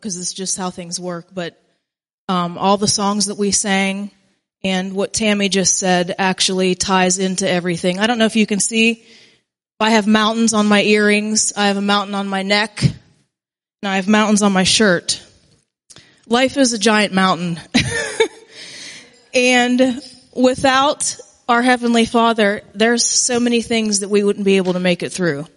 because it's just how things work, but all the songs that we sang and what Tammy just said actually ties into everything. I don't know if you can see, I have mountains on my earrings, I have a mountain on my neck, and I have mountains on my shirt. Life is a giant mountain. And without our Heavenly Father, there's so many things that we wouldn't be able to make it through.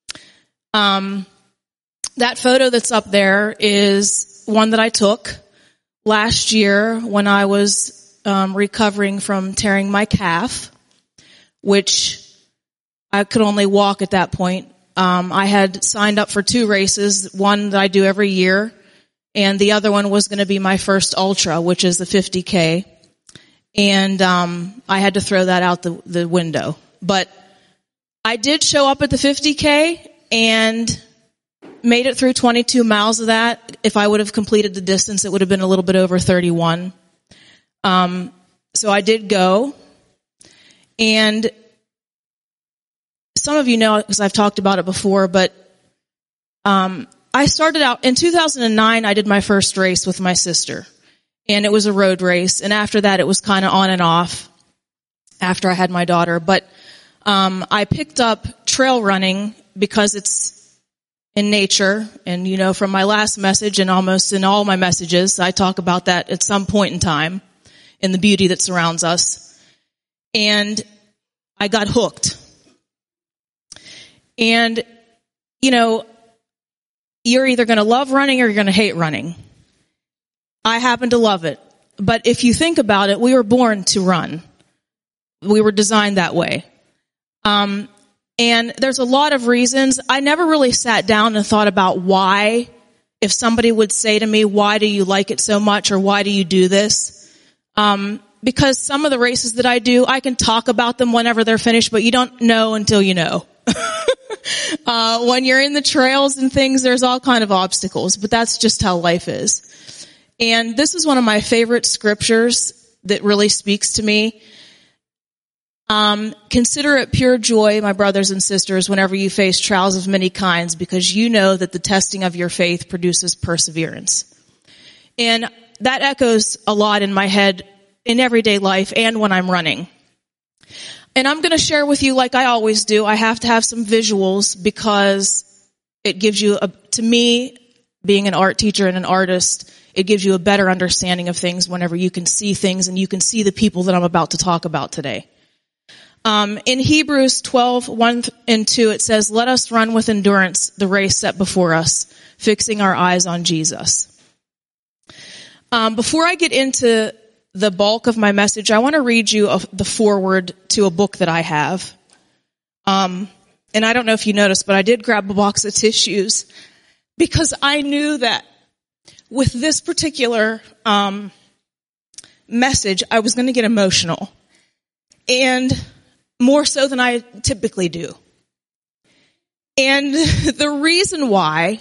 That photo that's up there is one that I took last year when I was recovering from tearing my calf, which I could only walk at that point. I had signed up for 2 races, one that I do every year, and the other one was going to be my first ultra, which is the 50K. And I had to throw that out the window. But I did show up at the 50K and made it through 22 miles of that. If I would have completed the distance, it would have been a little bit over 31. So I did go. And some of you know, because I've talked about it before, but I started out in 2009. I did my first race with my sister, and it was a road race. And after that, it was kind of on and off after I had my daughter. But I picked up trail running because it's in nature. And, you know, from my last message and almost in all my messages, I talk about that at some point in time in the beauty that surrounds us. And I got hooked. And, you know, you're either going to love running or you're going to hate running. I happen to love it. But if you think about it, we were born to run. We were designed that way. And there's a lot of reasons. I never really sat down and thought about why. If somebody would say to me, why do you like it so much, or why do you do this? Because some of the races that I do, I can talk about them whenever they're finished, but you don't know until you know. When you're in the trails and things, there's all kind of obstacles, but that's just how life is. And this is one of my favorite scriptures that really speaks to me. Consider it pure joy, my brothers and sisters, whenever you face trials of many kinds, because you know that the testing of your faith produces perseverance. And that echoes a lot in my head in everyday life and when I'm running. And I'm going to share with you, like I always do, I have to have some visuals because it gives you, to me, being an art teacher and an artist, it gives you a better understanding of things whenever you can see things and you can see the people that I'm about to talk about today. In Hebrews 12:1-2, it says, let us run with endurance the race set before us, fixing our eyes on Jesus. Before I get into the bulk of my message, I want to read you the foreword to a book that I have. And I don't know if you noticed, but I did grab a box of tissues because I knew that with this particular message, I was going to get emotional. And more so than I typically do. And the reason why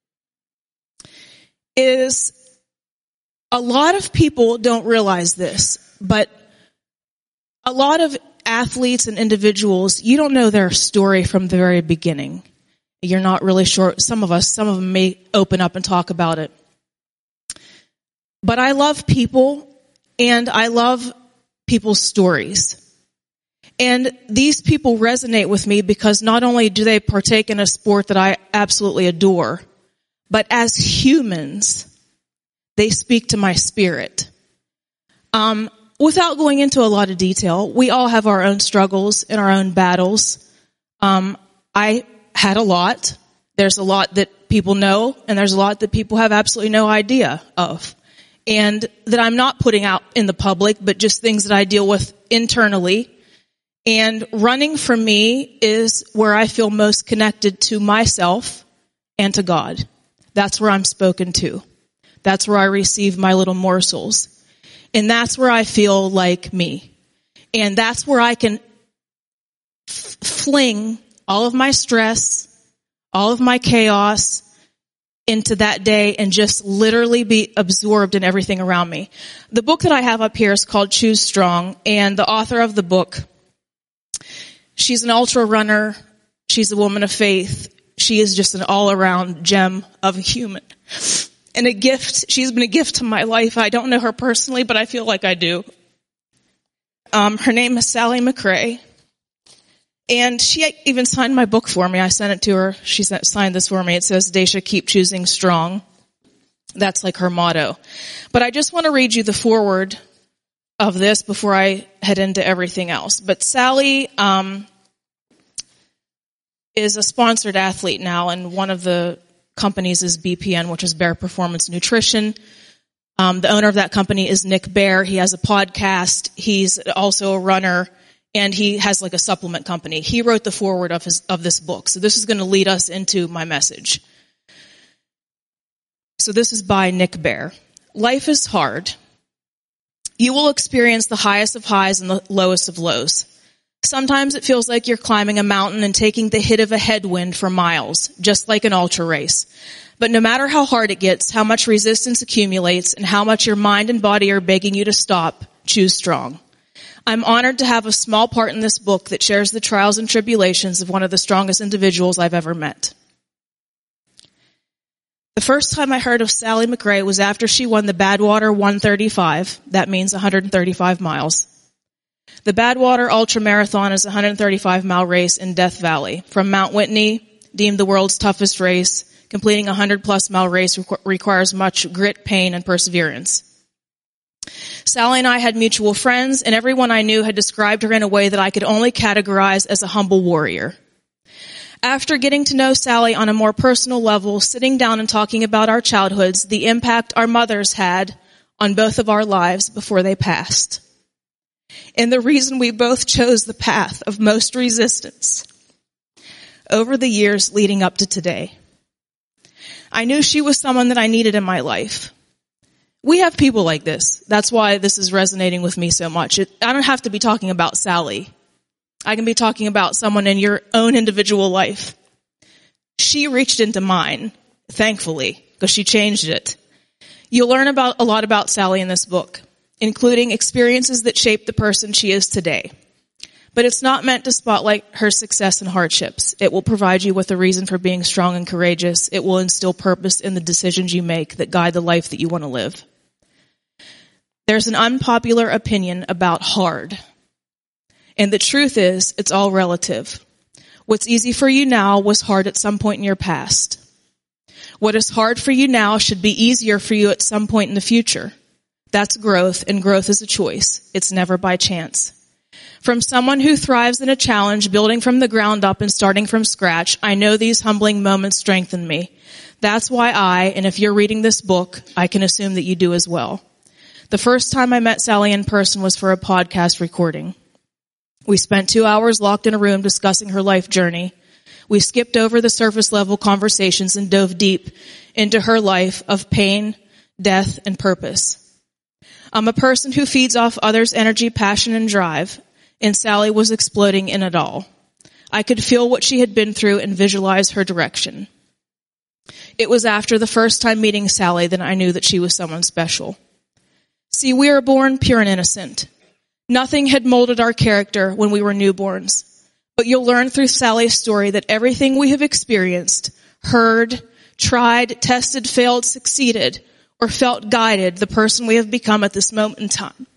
is a lot of people don't realize this, but a lot of athletes and individuals, you don't know their story from the very beginning. You're not really sure. Some of them may open up and talk about it. But I love people, and I love people's stories. And these people resonate with me because not only do they partake in a sport that I absolutely adore, but as humans, they speak to my spirit. Without going into a lot of detail, we all have our own struggles and our own battles. I had a lot. There's a lot that people know, and there's a lot that people have absolutely no idea of. And that I'm not putting out in the public, but just things that I deal with internally. And running for me is where I feel most connected to myself and to God. That's where I'm spoken to. That's where I receive my little morsels. And that's where I feel like me. And that's where I can fling all of my stress, all of my chaos into that day and just literally be absorbed in everything around me. The book that I have up here is called Choose Strong, and the author of the book, she's an ultra runner. She's a woman of faith. She is just an all-around gem of a human. and a gift. She's been a gift to my life. I don't know her personally, but I feel like I do. Her name is Sally McRae. And she even signed my book for me. I sent it to her. She signed this for me. It says, Daisha, keep choosing strong. That's like her motto. But I just want to read you the foreword of this before I head into everything else. But Sally is a sponsored athlete now, and one of the companies is BPN, which is Bear Performance Nutrition. The owner of that company is Nick Bear. He has a podcast. He's also a runner. And he has like a supplement company. He wrote the foreword of this book. So this is going to lead us into my message. So this is by Nick Bear. Life is hard. You will experience the highest of highs and the lowest of lows. Sometimes it feels like you're climbing a mountain and taking the hit of a headwind for miles, just like an ultra race. But no matter how hard it gets, how much resistance accumulates, and how much your mind and body are begging you to stop, choose strong. I'm honored to have a small part in this book that shares the trials and tribulations of one of the strongest individuals I've ever met. The first time I heard of Sally McRae was after she won the Badwater 135. That means 135 miles. The Badwater Ultra Marathon is a 135-mile race in Death Valley. From Mount Whitney, deemed the world's toughest race, completing a 100-plus mile race requires much grit, pain, and perseverance. Sally and I had mutual friends, and everyone I knew had described her in a way that I could only categorize as a humble warrior. After getting to know Sally on a more personal level, sitting down and talking about our childhoods, the impact our mothers had on both of our lives before they passed, and the reason we both chose the path of most resistance over the years leading up to today. I knew she was someone that I needed in my life. We have people like this. That's why this is resonating with me so much. I don't have to be talking about Sally. I can be talking about someone in your own individual life. She reached into mine, thankfully, because she changed it. You'll learn a lot about Sally in this book, including experiences that shaped the person she is today. But it's not meant to spotlight her success and hardships. It will provide you with a reason for being strong and courageous. It will instill purpose in the decisions you make that guide the life that you want to live. There's an unpopular opinion about hard. And the truth is, it's all relative. What's easy for you now was hard at some point in your past. What is hard for you now should be easier for you at some point in the future. That's growth, and growth is a choice. It's never by chance. From someone who thrives in a challenge, building from the ground up and starting from scratch, I know these humbling moments strengthen me. That's why and if you're reading this book, I can assume that you do as well. The first time I met Sally in person was for a podcast recording. We spent 2 hours locked in a room discussing her life journey. We skipped over the surface level conversations and dove deep into her life of pain, death, and purpose. I'm a person who feeds off others' energy, passion, and drive, and Sally was exploding in it all. I could feel what she had been through and visualize her direction. It was after the first time meeting Sally that I knew that she was someone special. See, we are born pure and innocent. Nothing had molded our character when we were newborns. But you'll learn through Sally's story that everything we have experienced, heard, tried, tested, failed, succeeded, or felt guided the person we have become at this moment in time.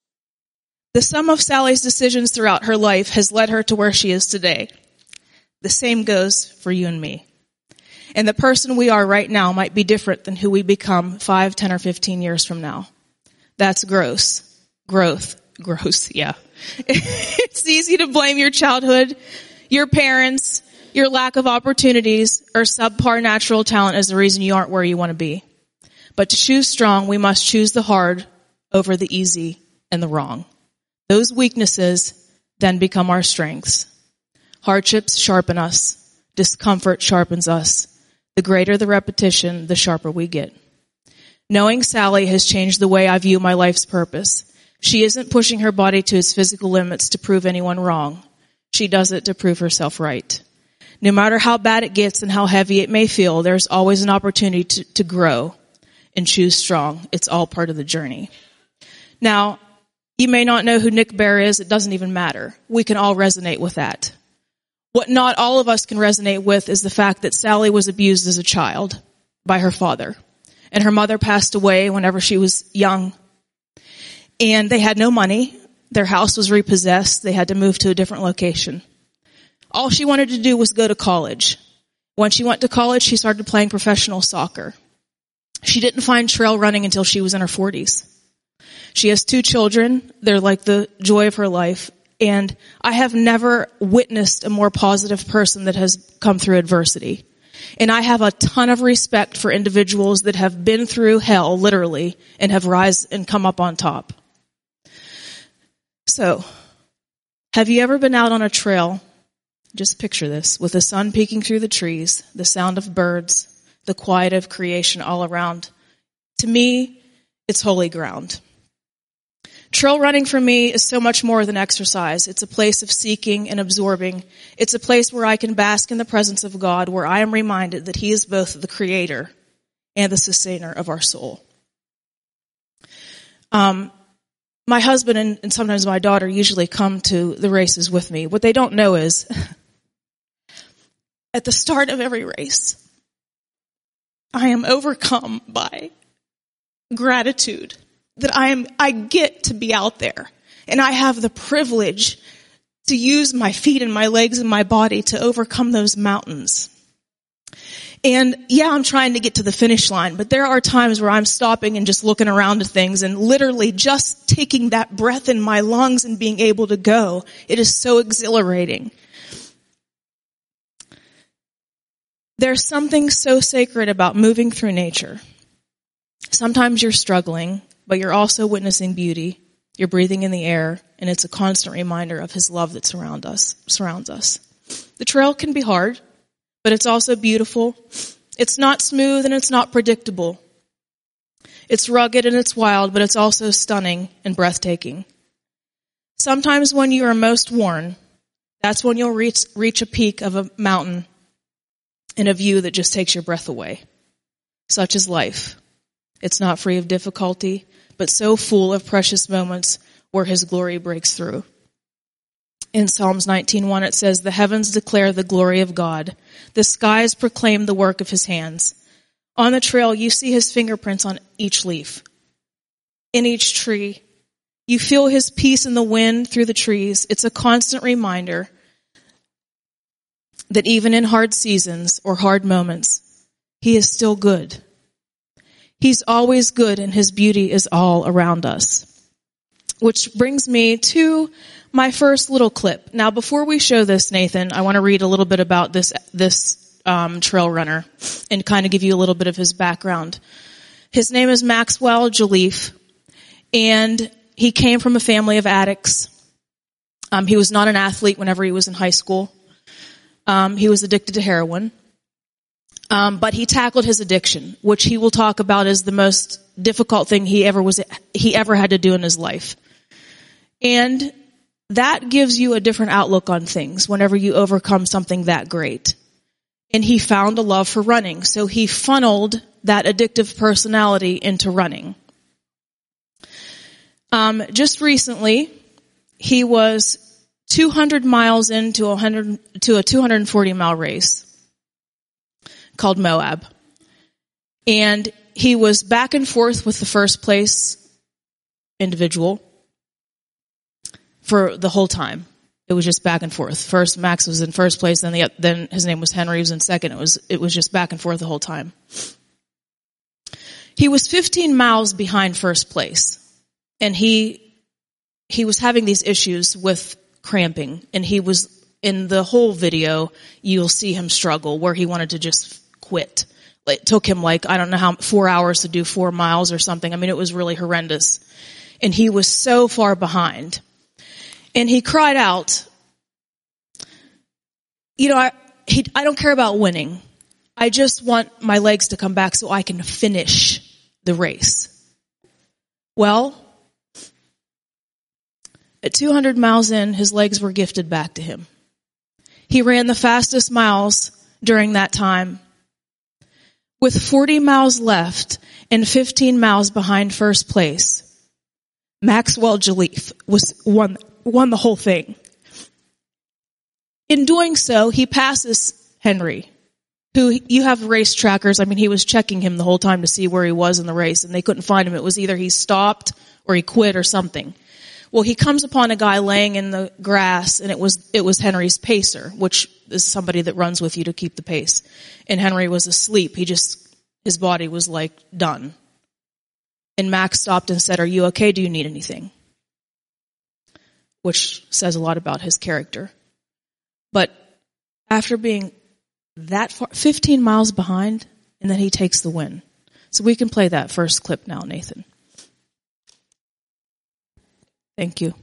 The sum of Sally's decisions throughout her life has led her to where she is today. The same goes for you and me. And the person we are right now might be different than who we become 5, 10, or 15 years from now. That's gross. Gross, yeah. It's easy to blame your childhood, your parents, your lack of opportunities, or subpar natural talent as the reason you aren't where you want to be. But to choose strong, we must choose the hard over the easy and the wrong. Those weaknesses then become our strengths. Hardships sharpen us. Discomfort sharpens us. The greater the repetition, the sharper we get. Knowing Sally has changed the way I view my life's purpose. She isn't pushing her body to its physical limits to prove anyone wrong. She does it to prove herself right. No matter how bad it gets and how heavy it may feel, there's always an opportunity to grow and choose strong. It's all part of the journey. Now, you may not know who Nick Bear is. It doesn't even matter. We can all resonate with that. What not all of us can resonate with is the fact that Sally was abused as a child by her father. and her mother passed away whenever she was young. And they had no money. Their house was repossessed. They had to move to a different location. All she wanted to do was go to college. When she went to college, she started playing professional soccer. She didn't find trail running until she was in her 40s. She has 2 children. They're like the joy of her life. And I have never witnessed a more positive person that has come through adversity. And I have a ton of respect for individuals that have been through hell, literally, and have risen and come up on top. So, have you ever been out on a trail? Just picture this, with the sun peeking through the trees, the sound of birds, the quiet of creation all around. To me, it's holy ground. Trail running for me is so much more than exercise. It's a place of seeking and absorbing. It's a place where I can bask in the presence of God, where I am reminded that He is both the creator and the sustainer of our soul. My husband and sometimes my daughter usually come to the races with me. What they don't know is, at the start of every race, I am overcome by gratitude that I get to be out there, and I have the privilege to use my feet and my legs and my body to overcome those mountains. And yeah, I'm trying to get to the finish line, but there are times where I'm stopping and just looking around at things and literally just taking that breath in my lungs and being able to go. It is so exhilarating. There's something so sacred about moving through nature. Sometimes you're struggling, but you're also witnessing beauty. You're breathing in the air, and it's a constant reminder of His love that surrounds us. The trail can be hard, but it's also beautiful. It's not smooth and it's not predictable. It's rugged and it's wild, but it's also stunning and breathtaking. Sometimes when you are most worn, that's when you'll reach a peak of a mountain and a view that just takes your breath away. Such is life. It's not free of difficulty, but so full of precious moments where His glory breaks through. In Psalms 19:1 it says, "The heavens declare the glory of God. The skies proclaim the work of His hands." On the trail, you see His fingerprints on each leaf, in each tree. You feel His peace in the wind through the trees. It's a constant reminder that even in hard seasons or hard moments, He is still good. He's always good, and His beauty is all around us. Which brings me to my first little clip. Now, before we show this, Nathan, I want to read a little bit about this trail runner and kind of give you a little bit of his background. His name is Maxwell Joliffe, and he came from a family of addicts. He was not an athlete whenever he was in high school. He was addicted to heroin. But he tackled his addiction, which he will talk about as the most difficult thing he ever had to do in his life. And that gives you a different outlook on things whenever you overcome something that great. And he found a love for running, so he funneled that addictive personality into running. Just recently, he was 200 miles into a 240-mile race called Moab. And he was back and forth with the first place individual for the whole time. It was just back and forth. First, Max was in first place, then his name was Henry, he was in second. It was just back and forth the whole time. He was 15 miles behind first place, and he was having these issues with cramping, and he was, in the whole video, you'll see him struggle, where he wanted to just quit. It took him 4 hours to do 4 miles or something. I mean, it was really horrendous. And he was so far behind. And he cried out, I don't care about winning. I just want my legs to come back so I can finish the race. Well, at 200 miles in, his legs were gifted back to him. He ran the fastest miles during that time. With 40 miles left and 15 miles behind first place, Maxwell Joliffe won the whole thing. In doing so, he passes Henry, who you have race trackers. I mean, he was checking him the whole time to see where he was in the race, and they couldn't find him. It was either he stopped or he quit or something. Well, he comes upon a guy laying in the grass, and it was Henry's pacer, which is somebody that runs with you to keep the pace. And Henry was asleep. His body was like done. And Max stopped and said, "Are you okay? Do you need anything?" Which says a lot about his character. But after being that far, 15 miles behind, and then he takes the win. So we can play that first clip now, Nathan. Thank you.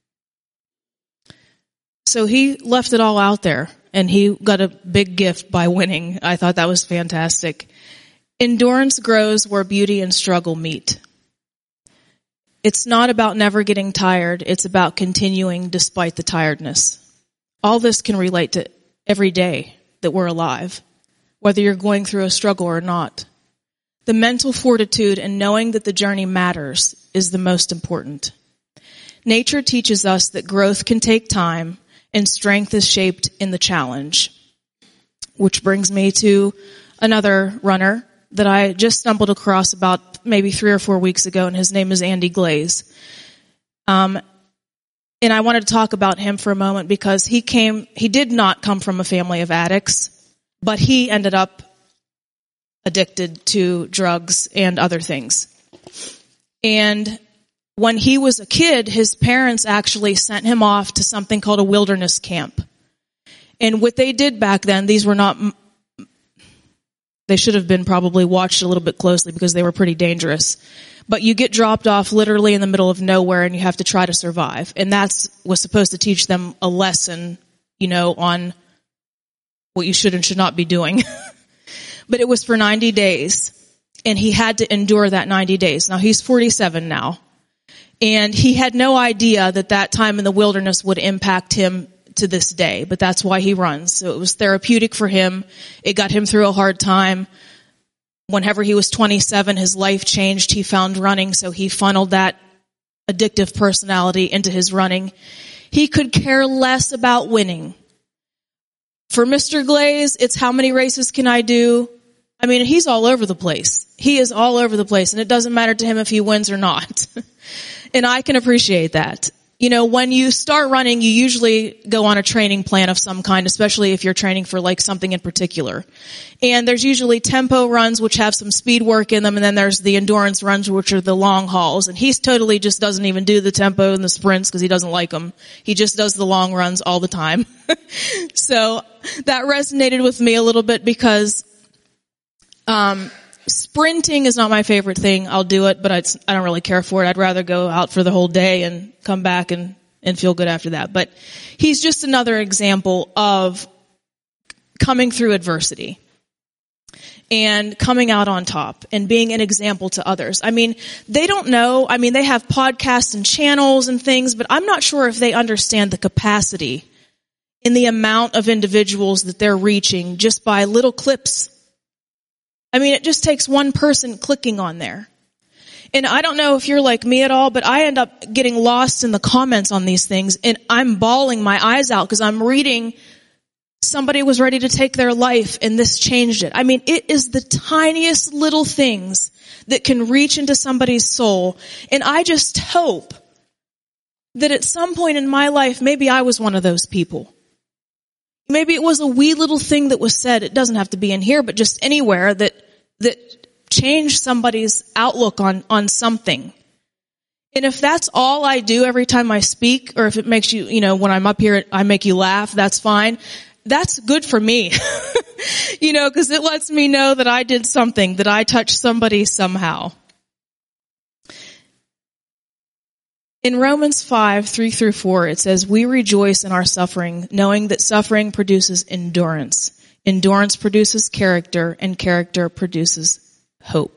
So he left it all out there, and he got a big gift by winning. I thought that was fantastic. Endurance grows where beauty and struggle meet. It's not about never getting tired. It's about continuing despite the tiredness. All this can relate to every day that we're alive, whether you're going through a struggle or not. The mental fortitude and knowing that the journey matters is the most important. Nature teaches us that growth can take time and strength is shaped in the challenge. Which brings me to another runner that I just stumbled across about maybe 3 or 4 weeks ago, and his name is Andy Glaze. And I wanted to talk about him for a moment because he did not come from a family of addicts, but he ended up addicted to drugs and other things. And when he was a kid, his parents actually sent him off to something called a wilderness camp. And what they did back then, they should have been probably watched a little bit closely because they were pretty dangerous. But you get dropped off literally in the middle of nowhere and you have to try to survive. And was supposed to teach them a lesson, on what you should and should not be doing. But it was for 90 days. And he had to endure that 90 days. Now he's 47 now. And he had no idea that time in the wilderness would impact him to this day, but that's why he runs. So it was therapeutic for him. It got him through a hard time. Whenever he was 27, his life changed. He found running, so he funneled that addictive personality into his running. He could care less about winning. For Mr. Glaze, it's how many races can I do? I mean, he's all over the place. He is all over the place, and it doesn't matter to him if he wins or not. And I can appreciate that. When you start running, you usually go on a training plan of some kind, especially if you're training for like something in particular. And there's usually tempo runs, which have some speed work in them, and then there's the endurance runs, which are the long hauls. And he's totally just doesn't even do the tempo and the sprints because he doesn't like them. He just does the long runs all the time. So that resonated with me a little bit because sprinting is not my favorite thing. I'll do it, but I don't really care for it. I'd rather go out for the whole day and come back and feel good after that. But he's just another example of coming through adversity and coming out on top and being an example to others. I mean, they don't know. I mean, they have podcasts and channels and things, but I'm not sure if they understand the capacity in the amount of individuals that they're reaching just by little clips. I mean, it just takes one person clicking on there. And I don't know if you're like me at all, but I end up getting lost in the comments on these things, and I'm bawling my eyes out because I'm reading somebody was ready to take their life and this changed it. I mean, it is the tiniest little things that can reach into somebody's soul. And I just hope that at some point in my life, maybe I was one of those people. Maybe it was a wee little thing that was said. It doesn't have to be in here, but just anywhere that changed somebody's outlook on something. And if that's all I do every time I speak, or if it makes you, when I'm up here, I make you laugh, that's fine. That's good for me. Because it lets me know that I did something, that I touched somebody somehow. In Romans 5:3-4, it says, "We rejoice in our suffering, knowing that suffering produces endurance. Endurance produces character, and character produces hope."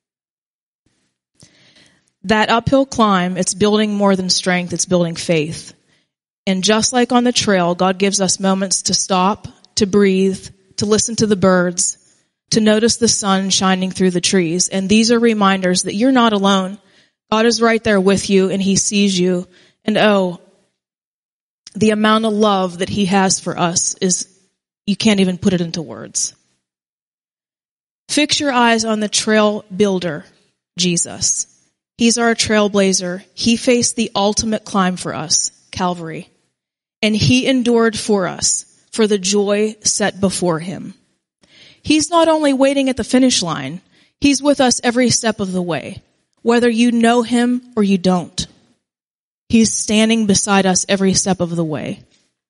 That uphill climb, it's building more than strength, it's building faith. And just like on the trail, God gives us moments to stop, to breathe, to listen to the birds, to notice the sun shining through the trees. And these are reminders that you're not alone. God is right there with you, and He sees you. And the amount of love that He has for us you can't even put it into words. Fix your eyes on the trail builder, Jesus. He's our trailblazer. He faced the ultimate climb for us, Calvary. And he endured for us, for the joy set before him. He's not only waiting at the finish line, he's with us every step of the way, whether you know him or you don't. He's standing beside us every step of the way.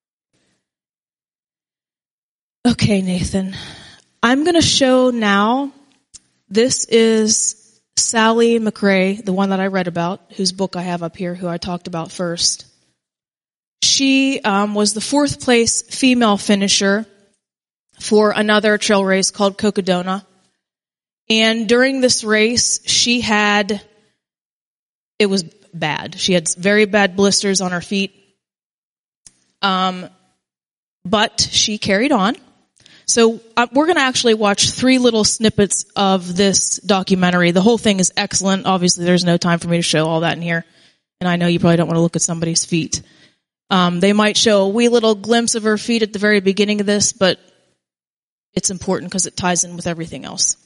Okay, Nathan, I'm going to show now, this is Sally McRae, the one that I read about, whose book I have up here, who I talked about first. She was the 4th place female finisher for another trail race called Cocodona. And during this race, it was bad. She had very bad blisters on her feet. But she carried on. So we're going to actually watch 3 little snippets of this documentary. The whole thing is excellent. Obviously, there's no time for me to show all that in here. And I know you probably don't want to look at somebody's feet. They might show a wee little glimpse of her feet at the very beginning of this, but it's important because it ties in with everything else.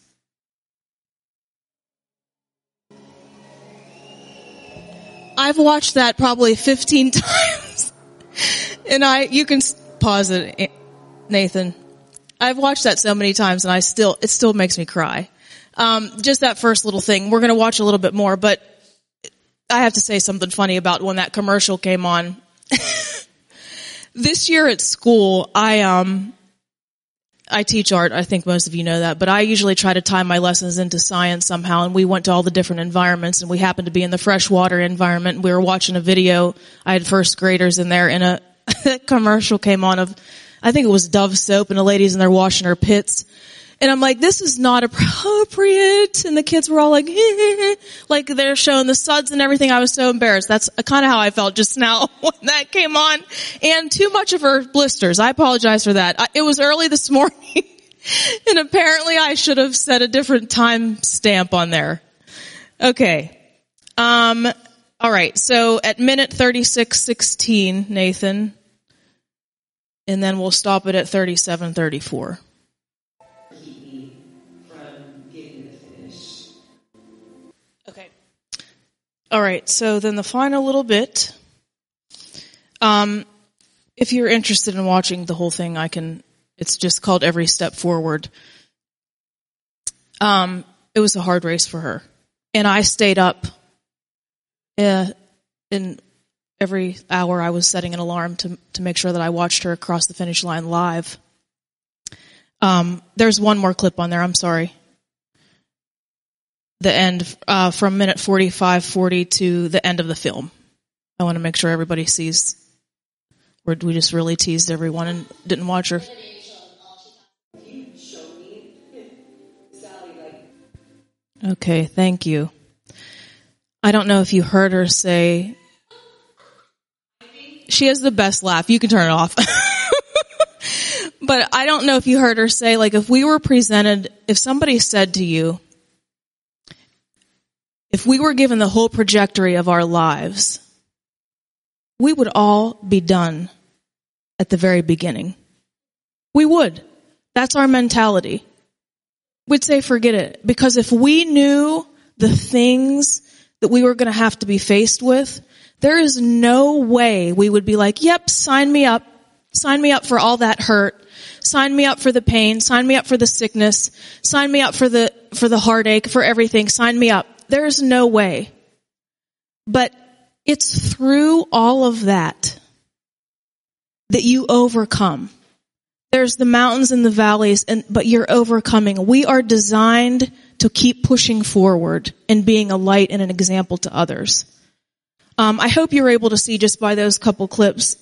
I've watched that probably 15 times. And you can pause it, Nathan. I've watched that so many times and it still makes me cry. Just that first little thing. We're going to watch a little bit more, but I have to say something funny about when that commercial came on. This year at school, I teach art. I think most of you know that, but I usually try to tie my lessons into science somehow. And we went to all the different environments, and we happened to be in the freshwater environment. And we were watching a video. I had first graders in there, and a commercial came on of, I think it was Dove soap, and a lady's in there washing her pits. And I'm like, this is not appropriate. And the kids were all like, like they're showing the suds and everything. I was so embarrassed. That's kind of how I felt just now when that came on. And too much of her blisters. I apologize for that. It was early this morning. And apparently I should have set a different time stamp on there. Okay. All right. So at minute 36:16, Nathan. And then we'll stop it at 37:34. Okay. All right. So then the final little bit. If you're interested in watching the whole thing, it's just called Every Step Forward. It was a hard race for her. And I stayed up, in every hour I was setting an alarm to make sure that I watched her across the finish line live. There's one more clip on there. I'm sorry. The end, from minute 45:40 to the end of the film. I want to make sure everybody sees where we just really teased everyone and didn't watch her. Okay, thank you. I don't know if you heard her say, she has the best laugh. You can turn it off. But I don't know if you heard her say, like, if somebody said to you, if we were given the whole trajectory of our lives, we would all be done at the very beginning. We would. That's our mentality. We'd say, forget it. Because if we knew the things that we were going to have to be faced with, there is no way we would be like, yep, sign me up. Sign me up for all that hurt. Sign me up for the pain. Sign me up for the sickness. Sign me up for the heartache, for everything. Sign me up. There's no way. But it's through all of that you overcome. There's the mountains and the valleys, but you're overcoming. We are designed to keep pushing forward and being a light and an example to others. I hope you're able to see just by those couple clips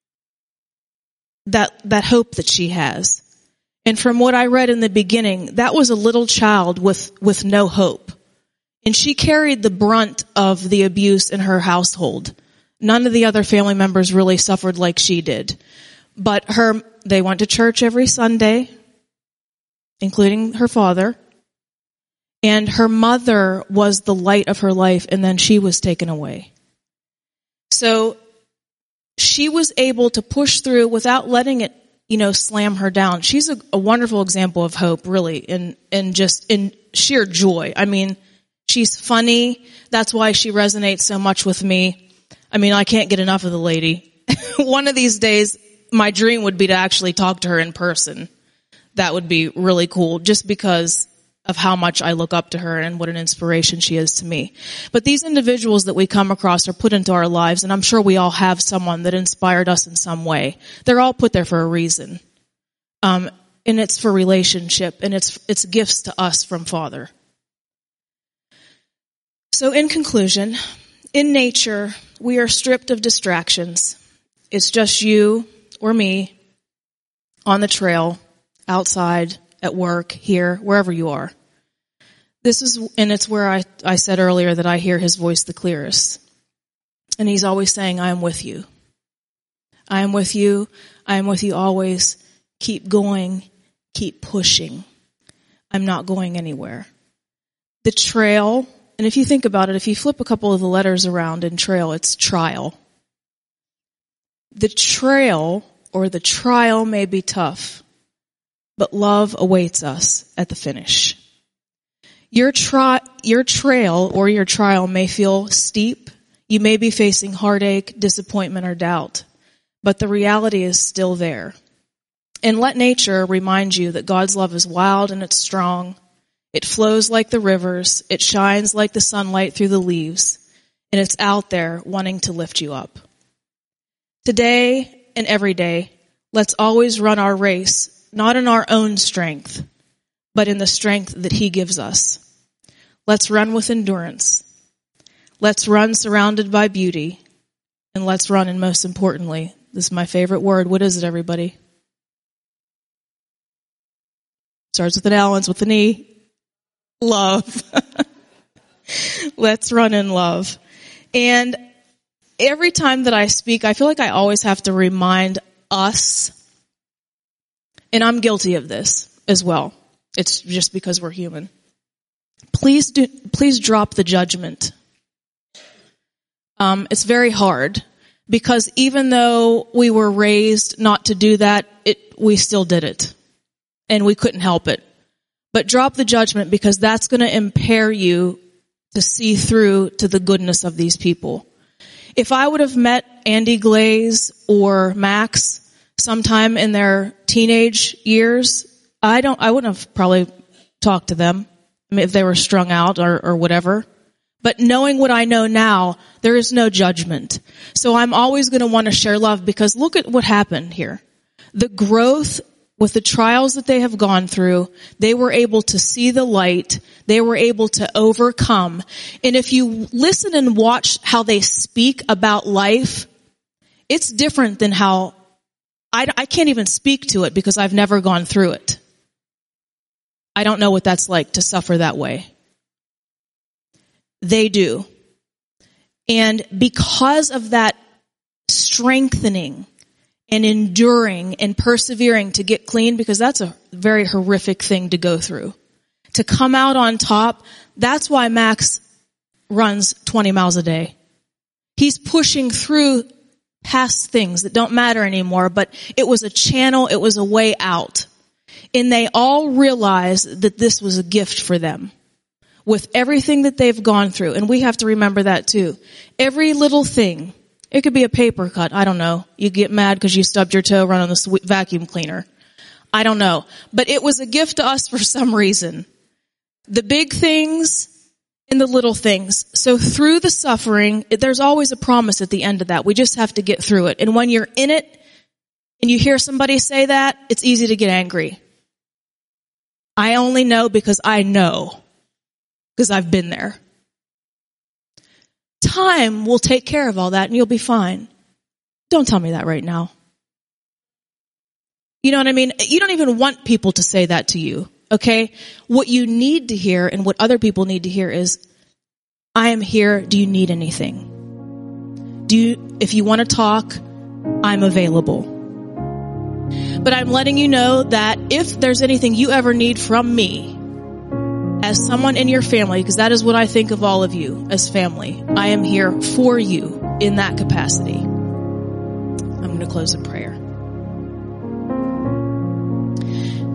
that hope that she has. And from what I read in the beginning, that was a little child with no hope. And she carried the brunt of the abuse in her household. None of the other family members really suffered like she did. But they went to church every Sunday, including her father. And her mother was the light of her life, and then she was taken away. So she was able to push through without letting it slam her down. She's a wonderful example of hope, really, in just in sheer joy. I mean, she's funny. That's why she resonates so much with me. I mean, I can't get enough of the lady. One of these days, my dream would be to actually talk to her in person. That would be really cool, just because of how much I look up to her and what an inspiration she is to me. But these individuals that we come across are put into our lives, and I'm sure we all have someone that inspired us in some way. They're all put there for a reason. And it's for relationship, and it's gifts to us from Father. So in conclusion, in nature, we are stripped of distractions. It's just you or me on the trail, outside, at work, here, wherever you are. It's where I said earlier that I hear his voice the clearest. And he's always saying, I am with you. I am with you. I am with you always. Keep going. Keep pushing. I'm not going anywhere. The trail, and if you think about it, if you flip a couple of the letters around in trail, it's trial. The trail or the trial may be tough, but love awaits us at the finish. Your trail or your trial may feel steep. You may be facing heartache, disappointment, or doubt, but the reality is still there. And let nature remind you that God's love is wild and it's strong. It flows like the rivers. It shines like the sunlight through the leaves, and it's out there wanting to lift you up. Today and every day, let's always run our race, not in our own strength, but in the strength that he gives us. Let's run with endurance. Let's run surrounded by beauty. And let's run, and most importantly, this is my favorite word. What is it, everybody? Starts with an L, ends with an E. Love. Let's run in love. And every time that I speak, I feel like I always have to remind us, and I'm guilty of this as well. It's just because we're human. Please drop the judgment. It's very hard, because even though we were raised not to do that, we still did it, and we couldn't help it. But drop the judgment, because that's going to impair you to see through to the goodness of these people. If I would have met Andy Glaze or Max sometime in their teenage years, I wouldn't have probably talked to them. I mean, if they were strung out or whatever. But knowing what I know now, there is no judgment. So I'm always going to want to share love, because look at what happened here. The growth with the trials that they have gone through, they were able to see the light. They were able to overcome. And if you listen and watch how they speak about life, it's different than how I can't even speak to it, because I've never gone through it. I don't know what that's like to suffer that way. They do. And because of that strengthening and enduring and persevering to get clean, because that's a very horrific thing to go through, to come out on top, that's why Max runs 20 miles a day. He's pushing through past things that don't matter anymore, but it was a channel, it was a way out. And they all realized that this was a gift for them with everything that they've gone through. And we have to remember that too. Every little thing, it could be a paper cut. I don't know. You get mad because you stubbed your toe running the vacuum cleaner. I don't know. But it was a gift to us for some reason. The big things and the little things. So through the suffering, there's always a promise at the end of that. We just have to get through it. And when you're in it and you hear somebody say that, it's easy to get angry. I only know because I know, because I've been there. Time will take care of all that, and you'll be fine. Don't tell me that right now. You know what I mean? You don't even want people to say that to you, okay? What you need to hear and what other people need to hear is, I am here. Do you need anything? If you want to talk, I'm available. But I'm letting you know that if there's anything you ever need from me, as someone in your family, because that is what I think of all of you as family, I am here for you in that capacity. I'm going to close in prayer.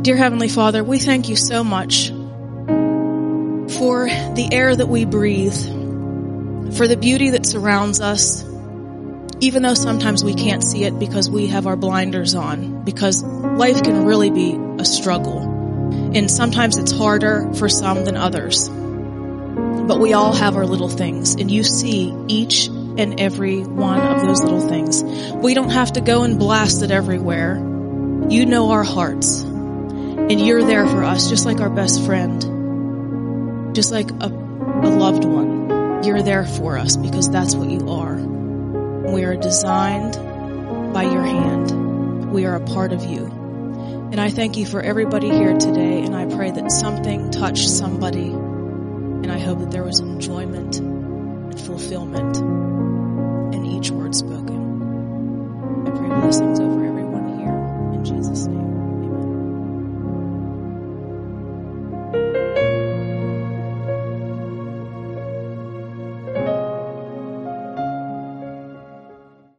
Dear Heavenly Father, we thank you so much for the air that we breathe, for the beauty that surrounds us, even though sometimes we can't see it because we have our blinders on, because life can really be a struggle. And sometimes it's harder for some than others. But we all have our little things, and you see each and every one of those little things. We don't have to go and blast it everywhere. You know our hearts, and you're there for us, just like our best friend, just like a loved one. You're there for us because that's what you are. We are designed by your hand. We are a part of you. And I thank you for everybody here today, and I pray that something touched somebody, and I hope that there was enjoyment and fulfillment.